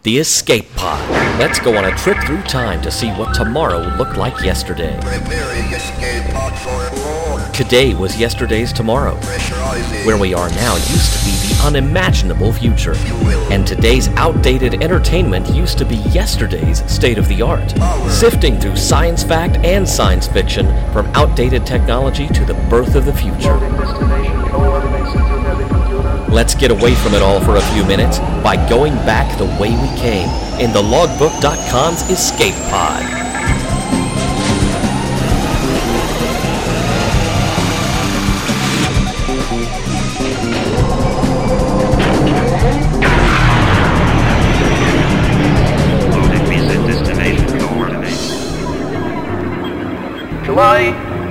The Escape Pod. Let's go on a trip through time to see what tomorrow looked like yesterday. Preparing escape pod for launch. Today was yesterday's tomorrow. Pressurizing. Where we are now used to be the unimaginable future. And today's outdated entertainment used to be yesterday's state-of-the-art. Sifting through science fact and science fiction, from outdated technology to the birth of the future. Let's get away from it all for a few minutes by going back the way we came in the Logbook.com's Escape Pod. July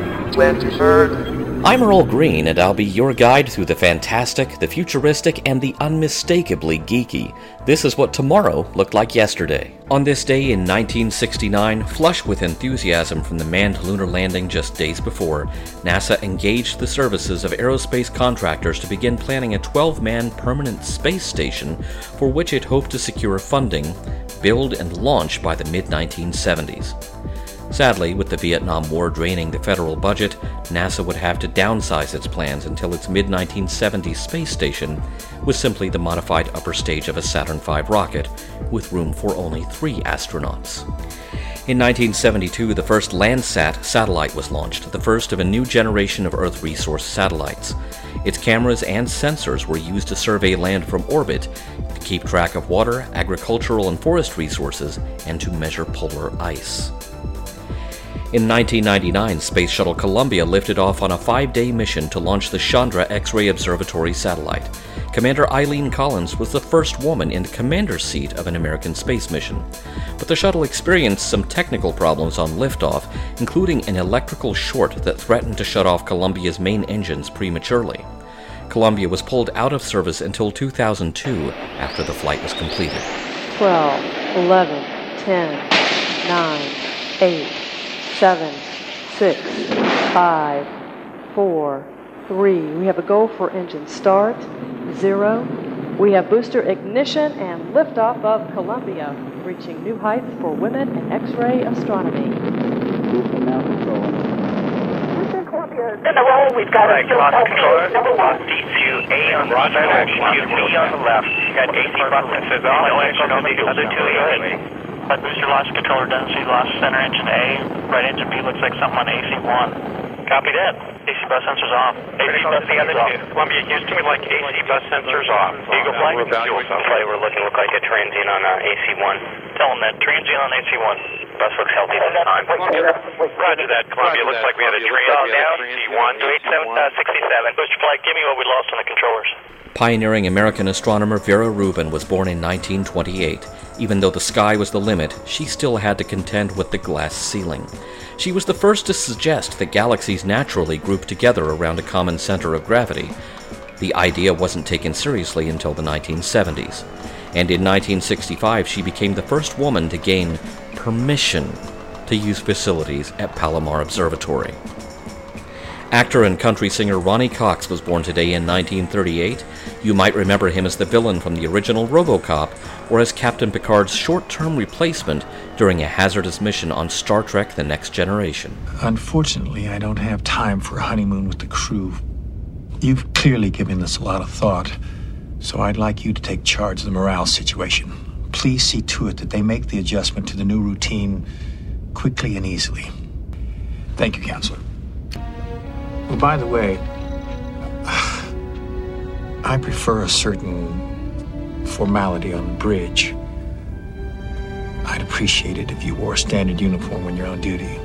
23rd. I'm Earl Green, and I'll be your guide through the fantastic, the futuristic, and the unmistakably geeky. This is what tomorrow looked like yesterday. On this day in 1969, flush with enthusiasm from the manned lunar landing just days before, NASA engaged the services of aerospace contractors to begin planning a 12-man permanent space station for which it hoped to secure funding, build, and launch by the mid-1970s. Sadly, with the Vietnam War draining the federal budget, NASA would have to downsize its plans until its mid-1970s space station was simply the modified upper stage of a Saturn V rocket, with room for only 3 astronauts. In 1972, the first Landsat satellite was launched, the first of a new generation of Earth resource satellites. Its cameras and sensors were used to survey land from orbit, to keep track of water, agricultural and forest resources, and to measure polar ice. In 1999, Space Shuttle Columbia lifted off on a 5-day mission to launch the Chandra X-ray Observatory satellite. Commander Eileen Collins was the first woman in the commander's seat of an American space mission. But the shuttle experienced some technical problems on liftoff, including an electrical short that threatened to shut off Columbia's main engines prematurely. Columbia was pulled out of service until 2002, after the flight was completed. 12, 11, 10, 9, 8, 7, 6, 5, 4, 3. We have a go for engine start. 0. We have booster ignition and liftoff of Columbia, reaching new heights for women in X-ray astronomy. Booster now control. In the roll, we've got a Lost controller. D2A on the left, D on the left. Got AC buttons on. No action on the other 2 AC. But booster launch controller doesn't see lost center engine A. Right engine B looks like something on AC1. Copy that. AC bus sensors off. AC bus the other 2. Columbia, used to me like AC bus sensors off. Eagle flight. We're evaluating the flight. We're looking to look like a transient on AC1. Tell them that. Transient on AC1. Bus looks healthy this time. Roger that, Columbia. Looks like we had a transient on AC1. 28767. Booster flight, give me what we lost on the controllers. Pioneering American astronomer Vera Rubin was born in 1928. Even though the sky was the limit, she still had to contend with the glass ceiling. She was the first to suggest that galaxies naturally group together around a common center of gravity. The idea wasn't taken seriously until the 1970s. And in 1965, she became the first woman to gain permission to use facilities at Palomar Observatory. Actor and country singer Ronnie Cox was born today in 1938. You might remember him as the villain from the original RoboCop, or as Captain Picard's short-term replacement during a hazardous mission on Star Trek: The Next Generation. Unfortunately, I don't have time for a honeymoon with the crew. You've clearly given this a lot of thought, so I'd like you to take charge of the morale situation. Please see to it that they make the adjustment to the new routine quickly and easily. Thank you, Counselor. Oh, by the way, I prefer a certain formality on the bridge. I'd appreciate it if you wore a standard uniform when you're on duty.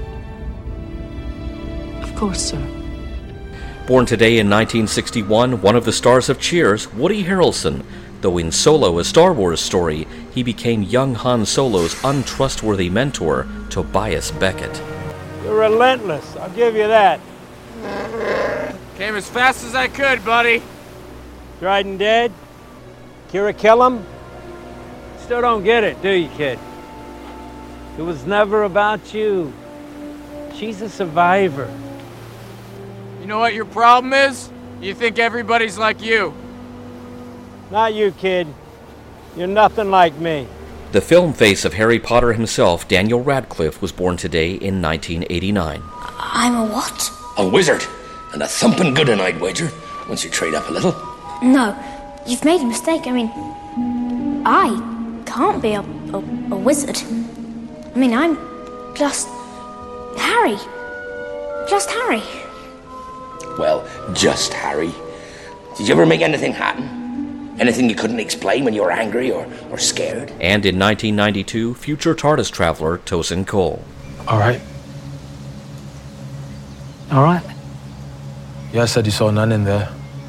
Of course, sir. Born today in 1961, one of the stars of Cheers, Woody Harrelson. Though in Solo, a Star Wars story, he became young Han Solo's untrustworthy mentor, Tobias Beckett. You're relentless, I'll give you that. Came as fast as I could, buddy. Dryden dead? Kira kill him? Still don't get it, do you, kid? It was never about you. She's a survivor. You know what your problem is? You think everybody's like you. Not you, kid. You're nothing like me. The film face of Harry Potter himself, Daniel Radcliffe, was born today in 1989. I'm a what? A wizard. And a thumping good one, I'd wager, once you trade up a little. No, you've made a mistake. I mean, I can't be a wizard. I mean, I'm just Harry. Just Harry. Well, just Harry. Did you ever make anything happen? Anything you couldn't explain when you were angry or scared? And in 1992, future TARDIS traveler Tosin Cole. All right. Yeah, I said you saw none in there.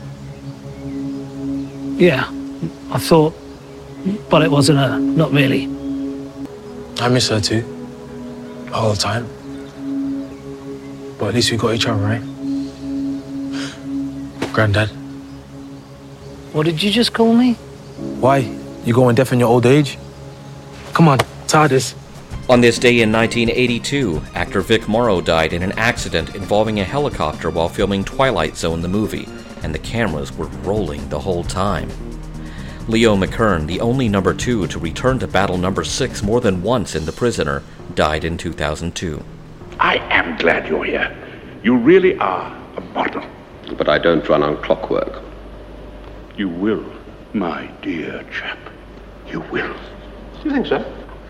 Yeah, I thought, but it wasn't her, not really. I miss her too. All the time. But at least we got each other, right? Granddad. What did you just call me? Why? You going deaf in your old age? Come on, TARDIS. On this day in 1982, actor Vic Morrow died in an accident involving a helicopter while filming Twilight Zone the movie, and the cameras were rolling the whole time. Leo McKern, the only number 2 to return to battle number 6 more than once in The Prisoner, died in 2002. I am glad you're here. You really are a model. But I don't run on clockwork. You will, my dear chap. You will. Do you think so?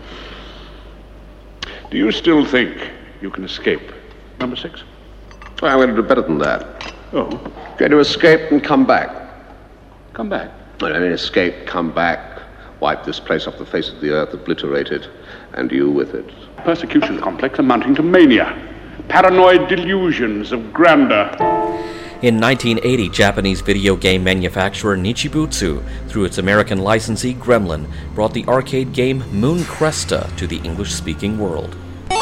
Do you still think you can escape number 6? Well, I'm going to do better than that. Oh? Going to escape and come back. Come back? I mean, escape, come back, wipe this place off the face of the earth, obliterate it, and you with it. Persecution complex amounting to mania. Paranoid delusions of grandeur. In 1980, Japanese video game manufacturer Nichibutsu, through its American licensee Gremlin, brought the arcade game Moon Cresta to the English-speaking world.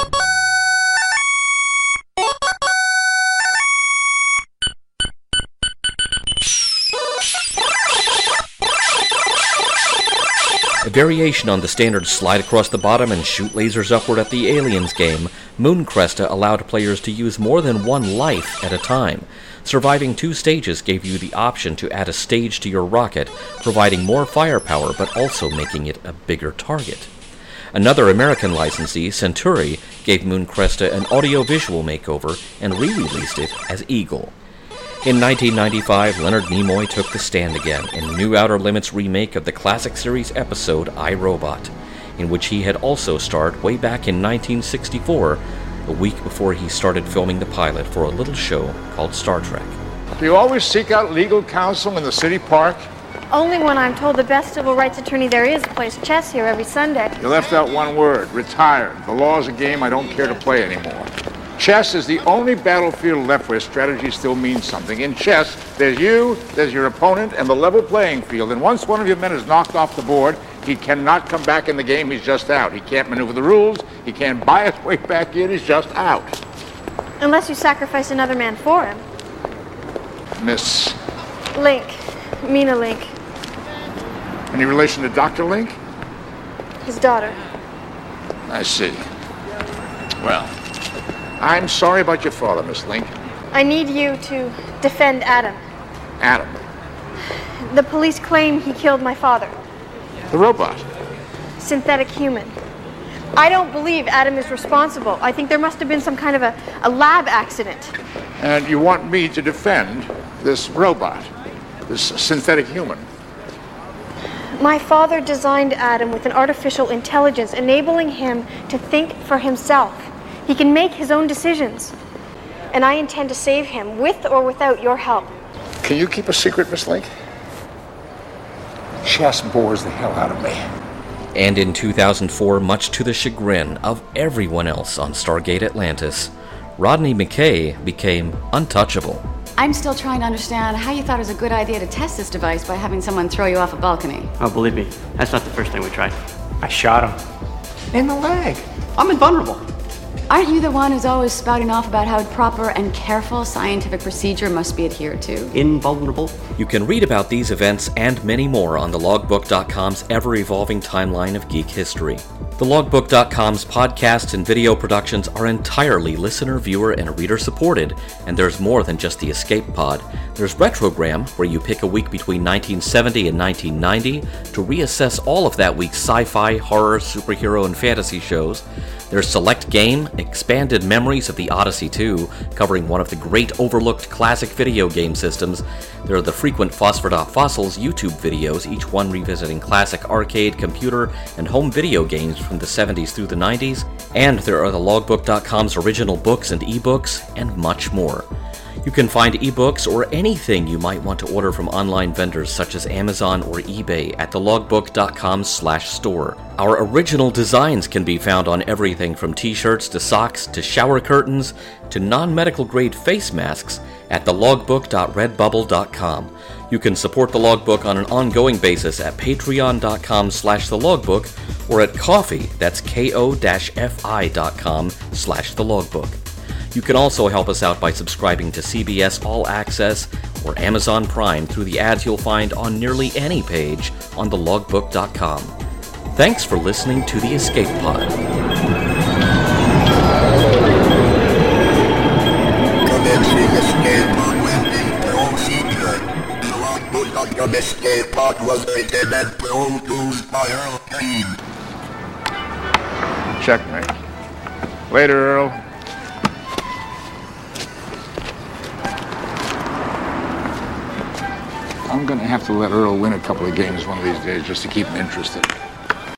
A variation on the standard slide across the bottom and shoot lasers upward at the Aliens game, Moon Cresta allowed players to use more than one life at a time. Surviving 2 stages gave you the option to add a stage to your rocket, providing more firepower but also making it a bigger target. Another American licensee, Centuri, gave Moon Cresta an audio-visual makeover and re-released it as Eagle. In 1995, Leonard Nimoy took the stand again in the new Outer Limits remake of the classic series episode I, Robot, in which he had also starred way back in 1964, a week before he started filming the pilot for a little show called Star Trek. Do you always seek out legal counsel in the city park? Only when I'm told the best civil rights attorney there is plays chess here every Sunday. You left out one word, retired. The law is a game I don't care to play anymore. Chess is the only battlefield left where strategy still means something. In chess, there's you, there's your opponent, and the level playing field. And once one of your men is knocked off the board, he cannot come back in the game, he's just out. He can't maneuver the rules, he can't buy his way back in, he's just out. Unless you sacrifice another man for him. Miss Link. Mina Link. Any relation to Dr. Link? His daughter. I see. Well, I'm sorry about your father, Miss Link. I need you to defend Adam. Adam? The police claim he killed my father. The robot? Synthetic human. I don't believe Adam is responsible. I think there must have been some kind of a lab accident. And you want me to defend this robot, this synthetic human? My father designed Adam with an artificial intelligence, enabling him to think for himself. He can make his own decisions. And I intend to save him, with or without your help. Can you keep a secret, Miss Link? Chess bores the hell out of me. And in 2004, much to the chagrin of everyone else on Stargate Atlantis, Rodney McKay became untouchable. I'm still trying to understand how you thought it was a good idea to test this device by having someone throw you off a balcony. Oh, believe me, that's not the first thing we tried. I shot him. In the leg. I'm invulnerable. Aren't you the one who's always spouting off about how proper and careful scientific procedure must be adhered to? Invulnerable. You can read about these events and many more on thelogbook.com's ever-evolving timeline of geek history. TheLogbook.com's podcasts and video productions are entirely listener, viewer, and reader supported, and there's more than just the Escape Pod. There's Retrogram, where you pick a week between 1970 and 1990 to reassess all of that week's sci-fi, horror, superhero, and fantasy shows. There's Select Game, Expanded Memories of the Odyssey 2, covering one of the great overlooked classic video game systems. There are the frequent Phosphor.Fossils YouTube videos, each one revisiting classic arcade, computer, and home video games from the 70s through the 90s. And there are the Logbook.com's original books and ebooks, and much more. You can find ebooks or anything you might want to order from online vendors such as Amazon or eBay at thelogbook.com/store. Our original designs can be found on everything from t-shirts to socks to shower curtains to non-medical grade face masks at thelogbook.redbubble.com. You can support The Logbook on an ongoing basis at patreon.com/thelogbook or at Ko-fi, that's ko-fi.com/thelogbook. You can also help us out by subscribing to CBS All Access or Amazon Prime through the ads you'll find on nearly any page on thelogbook.com. Thanks for listening to The Escape Pod. Commencing Escape Pod landing procedure. The Logbook.com Escape Pod was written and produced by Earl Kane. Checkmate. Later, Earl. I'm gonna have to let Earl win a couple of games one of these days just to keep him interested.